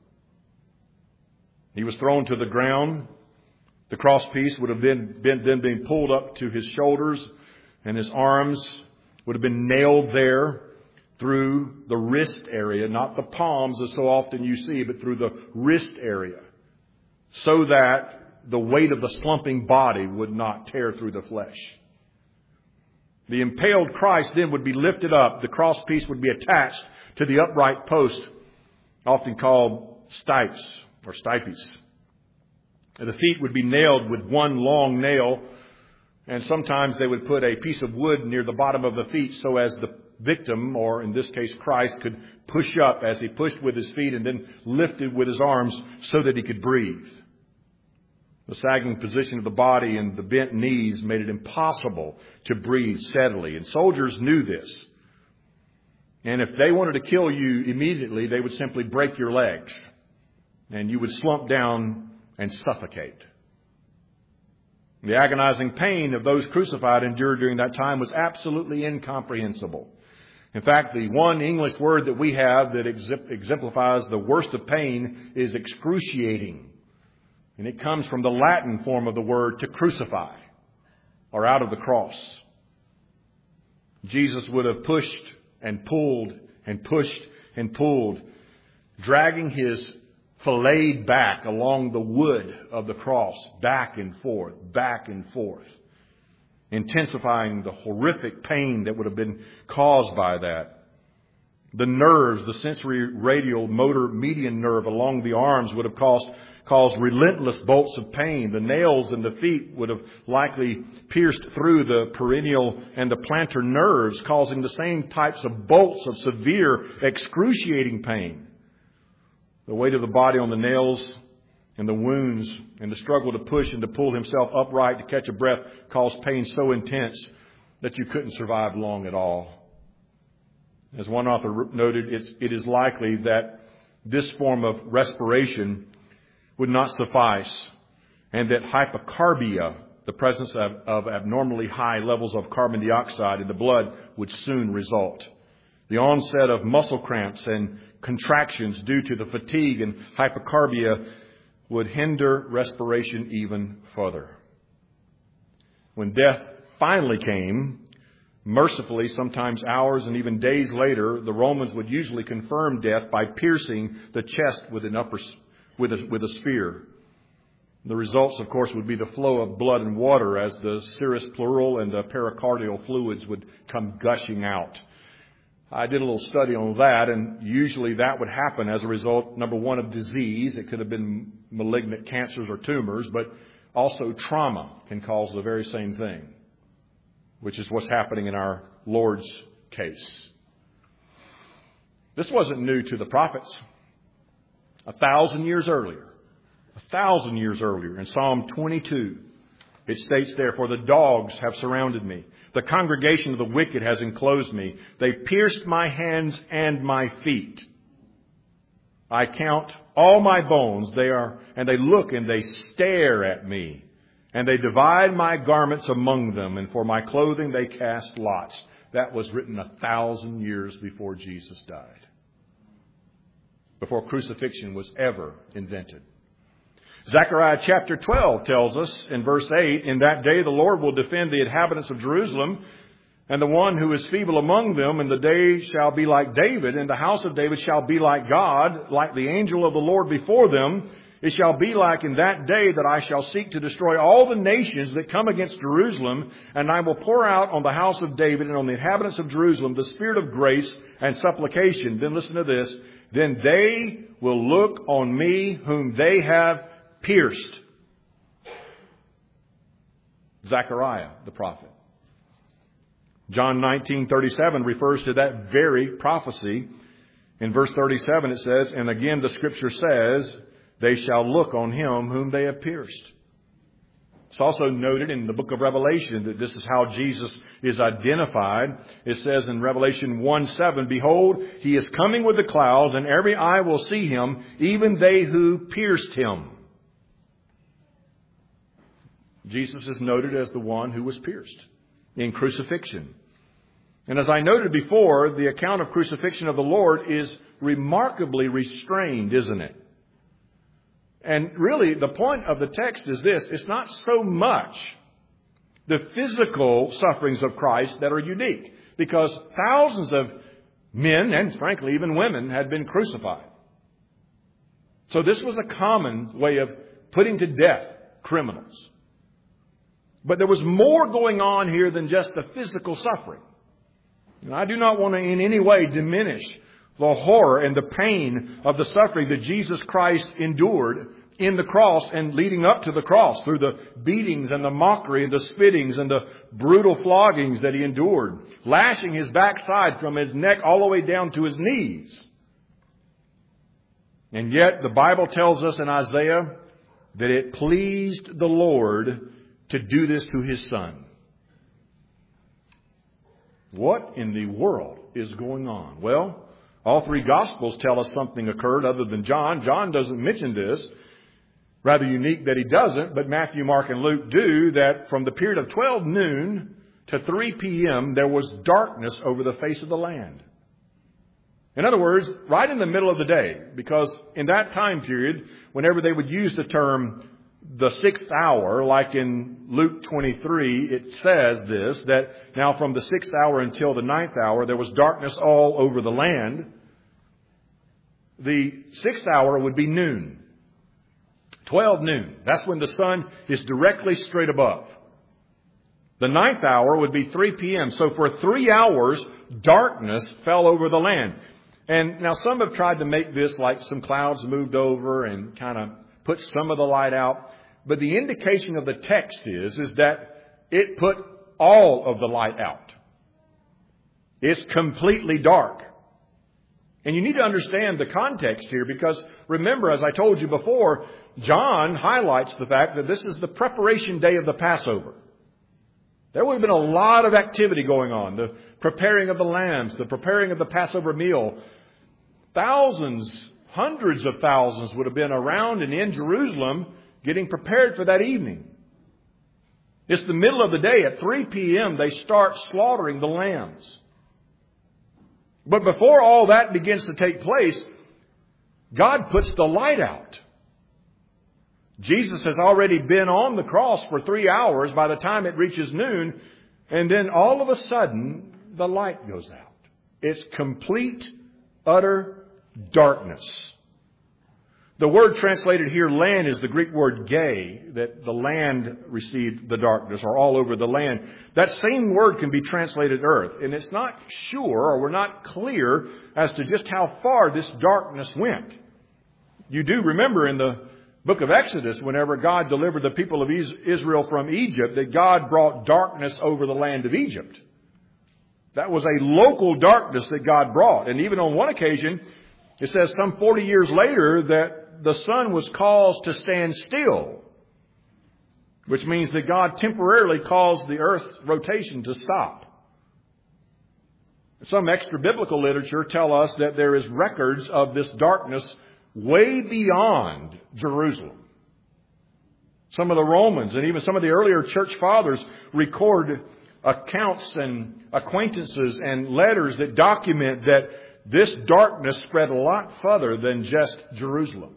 Speaker 1: He was thrown to the ground. The crosspiece would have then been pulled up to his shoulders, and his arms would have been nailed there through the wrist area, not the palms as so often you see, but through the wrist area, so that the weight of the slumping body would not tear through the flesh. The impaled Christ then would be lifted up. The crosspiece would be attached to the upright post, often called stipes or stipes. The feet would be nailed with one long nail, and sometimes they would put a piece of wood near the bottom of the feet so as the victim, or in this case Christ, could push up as he pushed with his feet and then lifted with his arms so that he could breathe. The sagging position of the body and the bent knees made it impossible to breathe steadily. And soldiers knew this. And if they wanted to kill you immediately, they would simply break your legs, and you would slump down and suffocate. The agonizing pain of those crucified endured during that time was absolutely incomprehensible. In fact, the one English word that we have that exemplifies the worst of pain is excruciating. And it comes from the Latin form of the word to crucify, or out of the cross. Jesus would have pushed and pulled and pushed and pulled, dragging his filleted back along the wood of the cross, back and forth, intensifying the horrific pain that would have been caused by that. The nerves, the sensory radial motor median nerve along the arms would have caused relentless bolts of pain. The nails in the feet would have likely pierced through the peroneal and the plantar nerves, causing the same types of bolts of severe, excruciating pain. The weight of the body on the nails and the wounds and the struggle to push and to pull himself upright to catch a breath caused pain so intense that you couldn't survive long at all. As one author noted, it is likely that this form of respiration would not suffice, and that hypocarbia, the presence of abnormally high levels of carbon dioxide in the blood, would soon result. The onset of muscle cramps and contractions due to the fatigue and hypocarbia would hinder respiration even further. When death finally came, mercifully, sometimes hours and even days later, the Romans would usually confirm death by piercing the chest with a spear. The results, of course, would be the flow of blood and water as the serous pleural and the pericardial fluids would come gushing out. I did a little study on that, and usually that would happen as a result, number one, of disease. It could have been malignant cancers or tumors, but also trauma can cause the very same thing, which is what's happening in our Lord's case. This wasn't new to the prophets. 1,000 years earlier, in Psalm 22, it states there, "For the dogs have surrounded me. The congregation of the wicked has enclosed me. They pierced my hands and my feet. I count all my bones. And they look and they stare at me. And they divide my garments among them. And for my clothing they cast lots." That was written 1,000 years before Jesus died. Before crucifixion was ever invented. Zechariah chapter 12 tells us in verse 8, "In that day the Lord will defend the inhabitants of Jerusalem, and the one who is feeble among them, and the day shall be like David, and the house of David shall be like God, like the angel of the Lord before them. It shall be like in that day that I shall seek to destroy all the nations that come against Jerusalem, and I will pour out on the house of David and on the inhabitants of Jerusalem the spirit of grace and supplication." Then listen to this. "Then they will look on me whom they have pierced." Zechariah, the prophet. John 19:37 refers to that very prophecy. In verse 37 it says, "And again the scripture says, they shall look on him whom they have pierced." It's also noted in the book of Revelation that this is how Jesus is identified. It says in Revelation 1:7, "Behold, he is coming with the clouds, and every eye will see him, even they who pierced him." Jesus is noted as the one who was pierced in crucifixion. And as I noted before, the account of crucifixion of the Lord is remarkably restrained, isn't it? And really, the point of the text is this. It's not so much the physical sufferings of Christ that are unique, because thousands of men, and frankly even women, had been crucified. So this was a common way of putting to death criminals. But there was more going on here than just the physical suffering. And I do not want to in any way diminish the horror and the pain of the suffering that Jesus Christ endured in the cross and leading up to the cross, through the beatings and the mockery and the spittings and the brutal floggings that he endured, lashing his backside from his neck all the way down to his knees. And yet the Bible tells us in Isaiah that it pleased the Lord to do this to his Son. What in the world is going on? Well, all three Gospels tell us something occurred other than John. John doesn't mention this. Rather unique that he doesn't, but Matthew, Mark, and Luke do, that from the period of 12 noon to 3 p.m. there was darkness over the face of the land. In other words, right in the middle of the day, because in that time period, whenever they would use the term the 6th hour, like in Luke 23, it says this, that now from the 6th hour until the 9th hour, there was darkness all over the land. The 6th hour would be noon. 12 noon. That's when the sun is directly straight above. The 9th hour would be 3 p.m. So for 3 hours, darkness fell over the land. And now some have tried to make this like some clouds moved over and kind of put some of the light out. But the indication of the text is that it put all of the light out. It's completely dark. And you need to understand the context here, because remember, as I told you before, John highlights the fact that this is the preparation day of the Passover. There would have been a lot of activity going on. The preparing of the lambs, the preparing of the Passover meal. Thousands, hundreds of thousands would have been around and in Jerusalem getting prepared for that evening. It's the middle of the day. At 3 p.m. they start slaughtering the lambs. But before all that begins to take place, God puts the light out. Jesus has already been on the cross for 3 hours by the time it reaches noon. And then all of a sudden, the light goes out. It's complete, utter darkness. The word translated here, land, is the Greek word gay, that the land received the darkness, or all over the land. That same word can be translated earth. And it's not sure, or we're not clear as to just how far this darkness went. You do remember in the book of Exodus, whenever God delivered the people of Israel from Egypt, that God brought darkness over the land of Egypt. That was a local darkness that God brought. And even on one occasion, it says some 40 years later that the sun was caused to stand still, which means that God temporarily caused the earth's rotation to stop. Some extra biblical literature tell us that there is records of this darkness way beyond Jerusalem. Some of the Romans and even some of the earlier church fathers record accounts and acquaintances and letters that document that this darkness spread a lot further than just Jerusalem.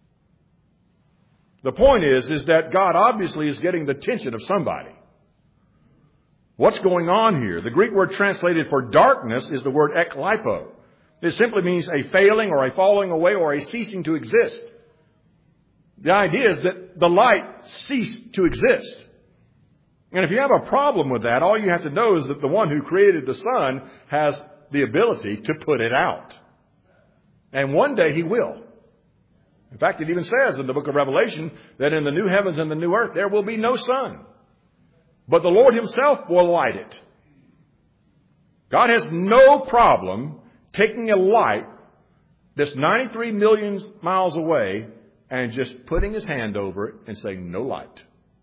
Speaker 1: The point is that God obviously is getting the attention of somebody. What's going on here? The Greek word translated for darkness is the word eklipo. It simply means a failing or a falling away or a ceasing to exist. The idea is that the light ceased to exist. And if you have a problem with that, all you have to know is that the one who created the sun has the ability to put it out. And one day He will. In fact, it even says in the book of Revelation that in the new heavens and the new earth there will be no sun. But the Lord Himself will light it. God has no problem taking a light that's 93 million miles away and just putting His hand over it and saying, no light.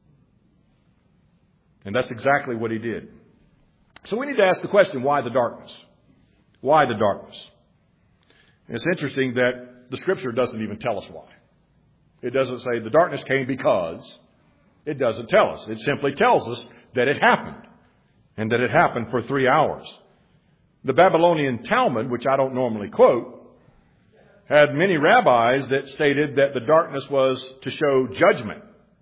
Speaker 1: And that's exactly what He did. So we need to ask the question, why the darkness? Why the darkness? And it's interesting that the Scripture doesn't even tell us why. It doesn't say the darkness came because. It doesn't tell us. It simply tells us that it happened. And that it happened for 3 hours. The Babylonian Talmud, which I don't normally quote, had many rabbis that stated that the darkness was to show judgment.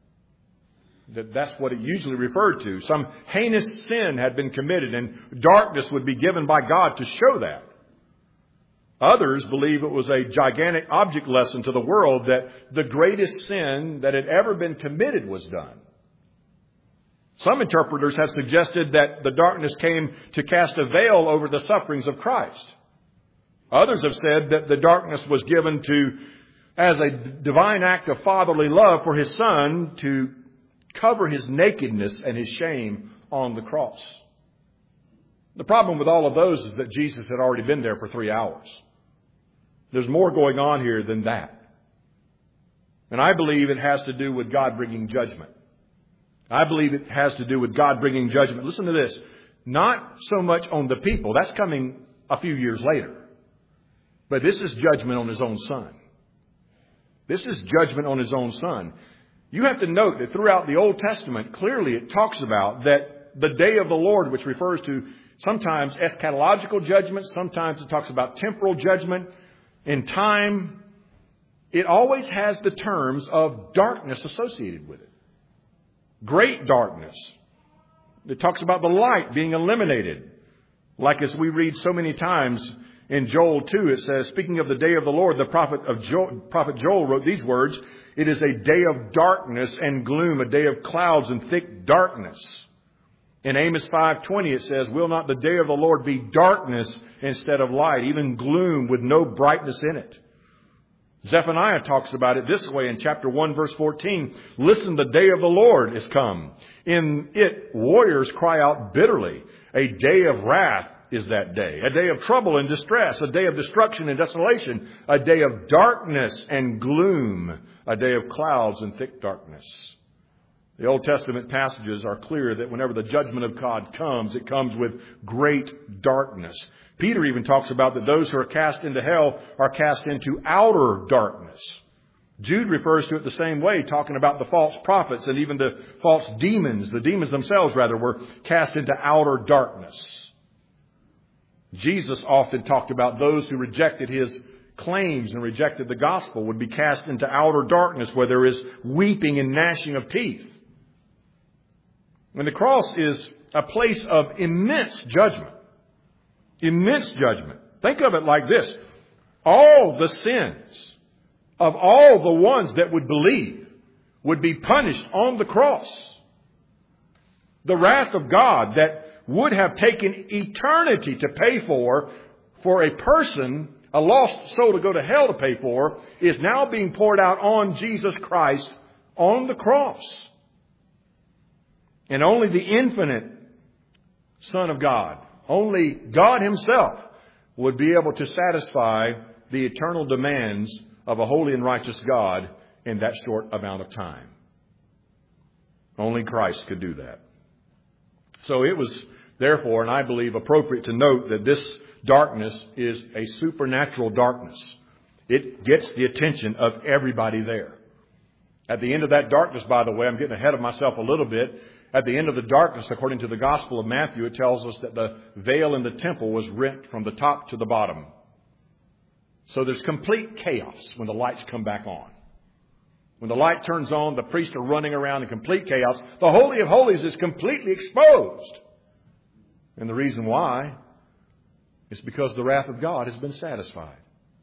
Speaker 1: That's what it usually referred to. Some heinous sin had been committed and darkness would be given by God to show that. Others believe it was a gigantic object lesson to the world that the greatest sin that had ever been committed was done. Some interpreters have suggested that the darkness came to cast a veil over the sufferings of Christ. Others have said that the darkness was given as a divine act of fatherly love for His Son to cover His nakedness and His shame on the cross. The problem with all of those is that Jesus had already been there for 3 hours. There's more going on here than that. And I believe it has to do with God bringing judgment. I believe it has to do with God bringing judgment. Listen to this. Not so much on the people. That's coming a few years later. But this is judgment on His own Son. This is judgment on His own Son. You have to note that throughout the Old Testament, clearly it talks about that the day of the Lord, which refers to sometimes eschatological judgment, sometimes it talks about temporal judgment. In time, it always has the terms of darkness associated with it. Great darkness. It talks about the light being eliminated. Like as we read so many times in Joel 2, it says, speaking of the day of the Lord, the prophet Joel wrote these words, it is a day of darkness and gloom, a day of clouds and thick darkness. In Amos 5:20 it says, will not the day of the Lord be darkness instead of light, even gloom with no brightness in it? Zephaniah talks about it this way in chapter 1 verse 14. Listen, the day of the Lord is come. In it warriors cry out bitterly. A day of wrath is that day. A day of trouble and distress. A day of destruction and desolation. A day of darkness and gloom. A day of clouds and thick darkness. The Old Testament passages are clear that whenever the judgment of God comes, it comes with great darkness. Peter even talks about that those who are cast into hell are cast into outer darkness. Jude refers to it the same way, talking about the false prophets and even the false demons. The demons themselves, rather, were cast into outer darkness. Jesus often talked about those who rejected His claims and rejected the gospel would be cast into outer darkness where there is weeping and gnashing of teeth. When the cross is a place of immense judgment. Immense judgment. Think of it like this. All the sins of all the ones that would believe would be punished on the cross. The wrath of God that would have taken eternity to pay for a person, a lost soul to go to hell to pay for, is now being poured out on Jesus Christ on the cross. And only the infinite Son of God, only God Himself would be able to satisfy the eternal demands of a holy and righteous God in that short amount of time. Only Christ could do that. So it was therefore, and I believe, appropriate to note that this darkness is a supernatural darkness. It gets the attention of everybody there. At the end of that darkness, by the way, I'm getting ahead of myself a little bit. At the end of the darkness, according to the Gospel of Matthew, it tells us that the veil in the temple was rent from the top to the bottom. So there's complete chaos when the lights come back on. When the light turns on, the priests are running around in complete chaos. The Holy of Holies is completely exposed. And the reason why is because the wrath of God has been satisfied.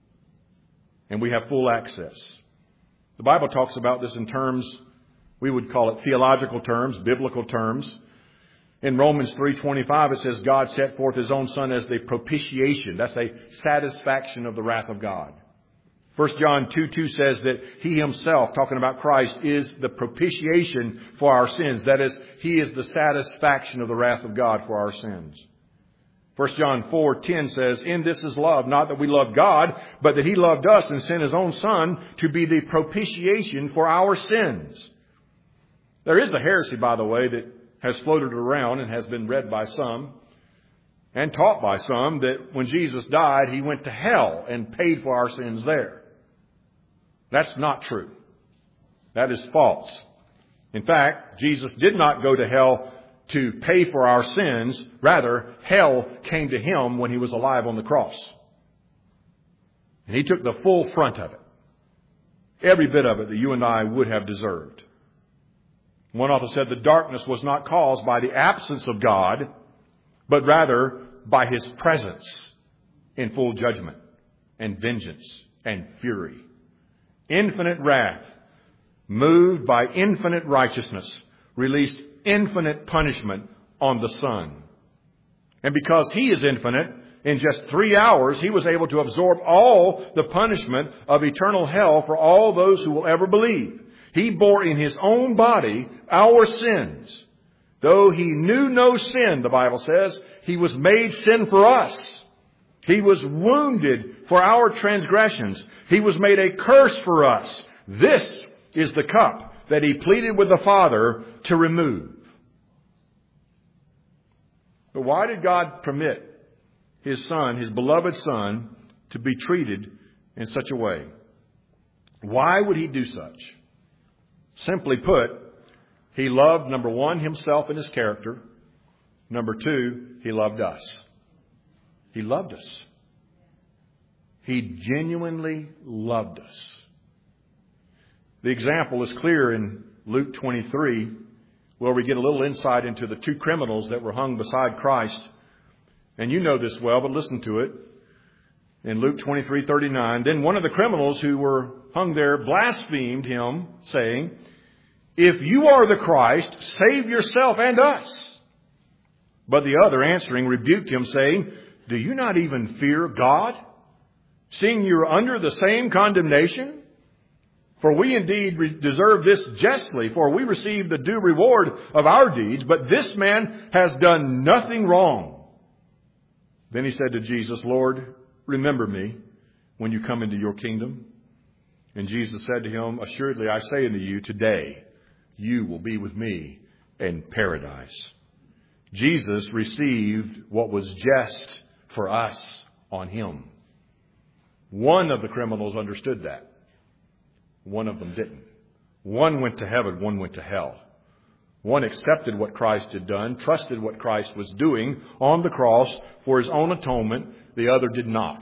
Speaker 1: And we have full access. The Bible talks about this in terms, we would call it theological terms, biblical terms. In Romans 3:25 it says God set forth His own Son as the propitiation. That's a satisfaction of the wrath of God. 1 John 2:2 says that He Himself, talking about Christ, is the propitiation for our sins. That is, He is the satisfaction of the wrath of God for our sins. 1 John 4:10 says, in this is love, not that we love God, but that He loved us and sent His own Son to be the propitiation for our sins. There is a heresy, by the way, that has floated around and has been read by some and taught by some, that when Jesus died, He went to hell and paid for our sins there. That's not true. That is false. In fact, Jesus did not go to hell to pay for our sins. Rather, hell came to Him when He was alive on the cross. And He took the full front of it. Every bit of it that you and I would have deserved. One author said the darkness was not caused by the absence of God, but rather by His presence in full judgment and vengeance and fury. Infinite wrath, moved by infinite righteousness, released infinite punishment on the Son. And because He is infinite, in just 3 hours, He was able to absorb all the punishment of eternal hell for all those who will ever believe. He bore in His own body our sins. Though He knew no sin, the Bible says, He was made sin for us. He was wounded for our transgressions. He was made a curse for us. This is the cup that He pleaded with the Father to remove. But why did God permit His Son, His beloved Son, to be treated in such a way? Why would He do such? Simply put, He loved, number one, Himself and His character. Number two, He loved us. He loved us. He genuinely loved us. The example is clear in Luke 23, where we get a little insight into the two criminals that were hung beside Christ. And you know this well, but listen to it. In Luke 23:39, then one of the criminals who were hung there blasphemed Him, saying, if you are the Christ, save yourself and us. But the other answering rebuked Him, saying, do you not even fear God, seeing you are under the same condemnation? For we indeed deserve this justly, for we receive the due reward of our deeds, but this man has done nothing wrong. Then he said to Jesus, Lord, remember me when you come into your kingdom. And Jesus said to him, assuredly I say unto you, today you will be with me in paradise. Jesus received what was just for us on Him. One of the criminals understood that. One of them didn't. One went to heaven, one went to hell. One accepted what Christ had done, trusted what Christ was doing on the cross for His own atonement. The other did not.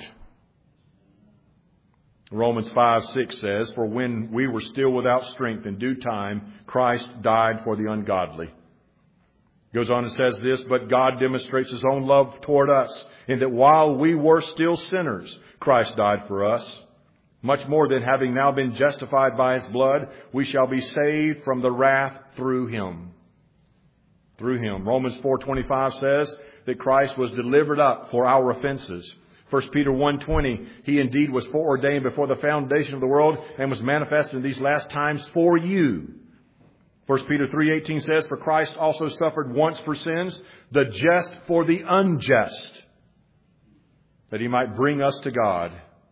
Speaker 1: Romans 5:6 says, for when we were still without strength, in due time, Christ died for the ungodly. Goes on and says this, but God demonstrates His own love toward us, in that while we were still sinners, Christ died for us. Much more than having now been justified by His blood, we shall be saved from the wrath through Him. Through Him. Romans 4:25 says that Christ was delivered up for our offenses. 1 Peter 1:20, He indeed was foreordained before the foundation of the world and was manifested in these last times for you. 1 Peter 3:18 says, for Christ also suffered once for sins, the just for the unjust, that He might bring us to God.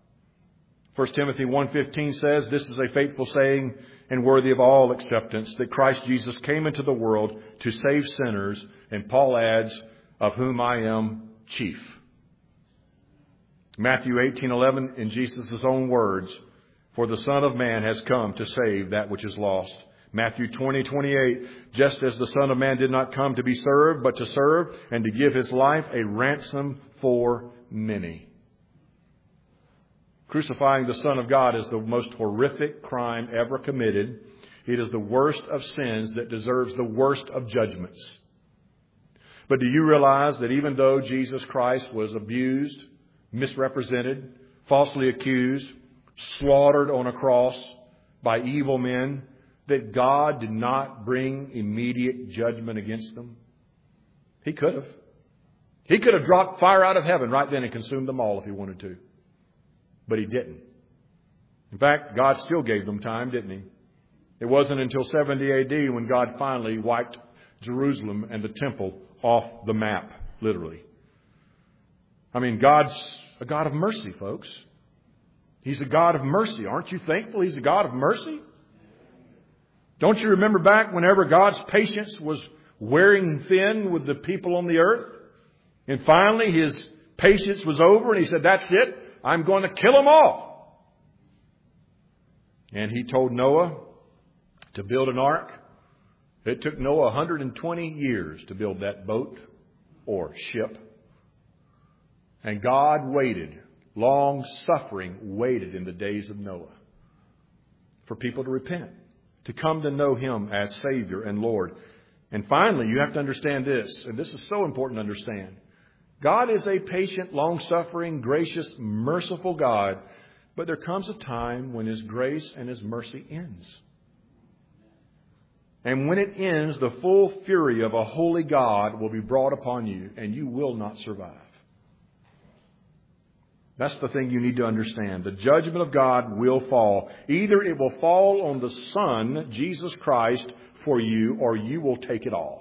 Speaker 1: 1 Timothy 1:15 says, this is a faithful saying and worthy of all acceptance, that Christ Jesus came into the world to save sinners, and Paul adds, of whom I am chief. Matthew 18:11, in Jesus' own words, for the Son of Man has come to save that which is lost. Matthew 20:28, just as the Son of Man did not come to be served, but to serve and to give His life a ransom for many. Crucifying the Son of God is the most horrific crime ever committed. It is the worst of sins that deserves the worst of judgments. But do you realize that even though Jesus Christ was abused, misrepresented, falsely accused, slaughtered on a cross by evil men, that God did not bring immediate judgment against them? He could have. He could have dropped fire out of heaven right then and consumed them all if He wanted to. But He didn't. In fact, God still gave them time, didn't He? It wasn't until 70 AD when God finally wiped Jerusalem and the temple off the map, literally. I mean, God's a God of mercy, folks. He's a God of mercy. Aren't you thankful He's a God of mercy? Don't you remember back whenever God's patience was wearing thin with the people on the earth? And finally His patience was over and He said, that's it. I'm going to kill them all. And He told Noah to build an ark. It took Noah 120 years to build that boat or ship. And God waited, long suffering, waited in the days of Noah for people to repent, to come to know Him as Savior and Lord. And finally, you have to understand this, and this is so important to understand. God is a patient, long-suffering, gracious, merciful God, but there comes a time when His grace and His mercy ends. And when it ends, the full fury of a holy God will be brought upon you, and you will not survive. That's the thing you need to understand. The judgment of God will fall. Either it will fall on the Son, Jesus Christ, for you, or you will take it all.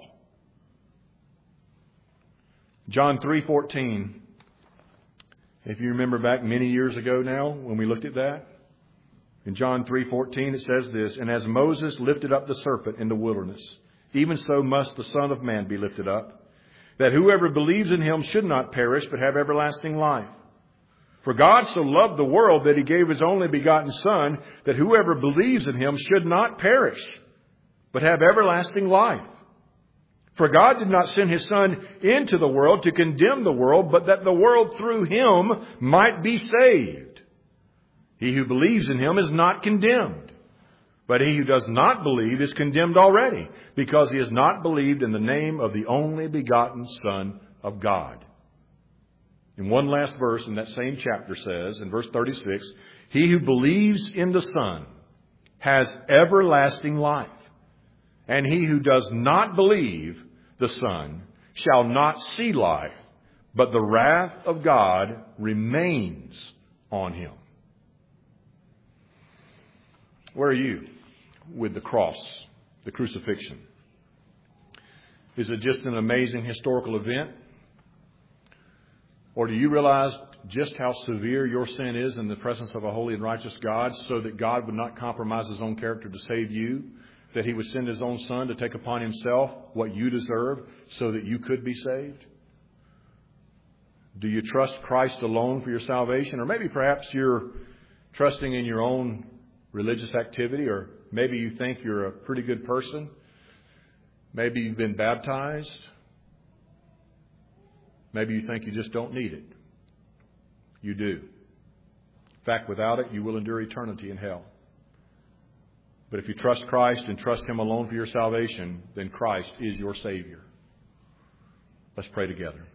Speaker 1: John 3:14. If you remember back many years ago now when we looked at that. In John 3:14 it says this, and as Moses lifted up the serpent in the wilderness, even so must the Son of Man be lifted up, that whoever believes in Him should not perish but have everlasting life. For God so loved the world that He gave His only begotten Son, that whoever believes in Him should not perish but have everlasting life. For God did not send His Son into the world to condemn the world, but that the world through Him might be saved. He who believes in Him is not condemned, but he who does not believe is condemned already, because he has not believed in the name of the only begotten Son of God. In one last verse in that same chapter says, in verse 36, he who believes in the Son has everlasting life, and he who does not believe the Son shall not see life, but the wrath of God remains on him. Where are you with the cross, the crucifixion? Is it just an amazing historical event? Or do you realize just how severe your sin is in the presence of a holy and righteous God, so that God would not compromise His own character to save you, that He would send His own Son to take upon Himself what you deserve so that you could be saved? Do you trust Christ alone for your salvation? Or maybe perhaps you're trusting in your own religious activity, or maybe you think you're a pretty good person. Maybe you've been baptized. Maybe you think you just don't need it. You do. In fact, without it, you will endure eternity in hell. But if you trust Christ and trust Him alone for your salvation, then Christ is your Savior. Let's pray together.